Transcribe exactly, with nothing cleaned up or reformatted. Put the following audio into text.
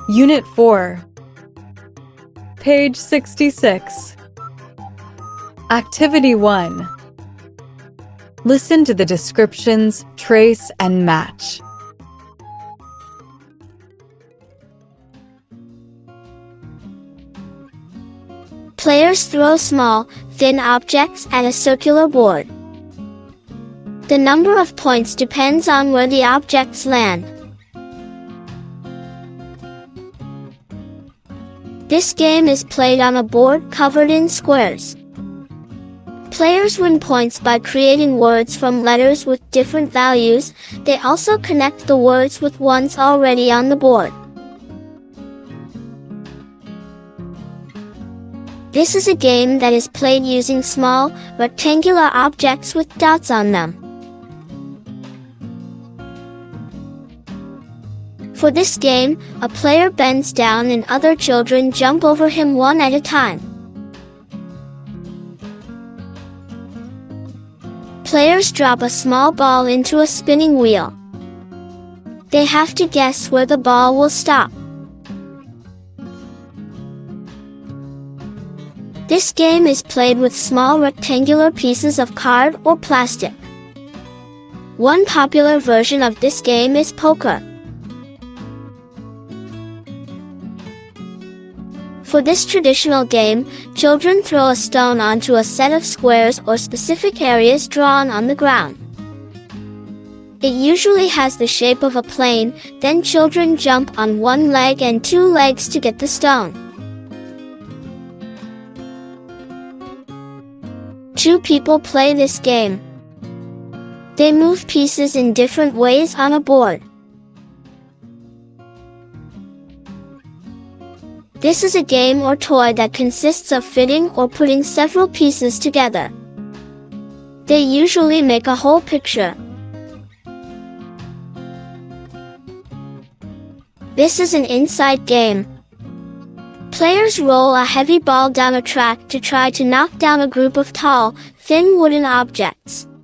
Unit four, page sixty-six. Activity one. Listen to the descriptions, trace, and match. Players throw small, thin objects at a circular board. The number of points depends on where the objects land. This game is played on a board covered in squares. Players win points by creating words from letters with different values. They also connect the words with ones already on the board. This is a game that is played using small, rectangular objects with dots on them. For this game, a player bends down and other children jump over him one at a time. Players drop a small ball into a spinning wheel. They have to guess where the ball will stop. This game is played with small rectangular pieces of card or plastic. One popular version of this game is poker. For this traditional game, children throw a stone onto a set of squares or specific areas drawn on the ground. It usually has the shape of a plane, then children jump on one leg and two legs to get the stone. Two people play this game. They move pieces in different ways on a board. This is a game or toy that consists of fitting or putting several pieces together. They usually make a whole picture. This is an inside game. Players roll a heavy ball down a track to try to knock down a group of tall, thin wooden objects.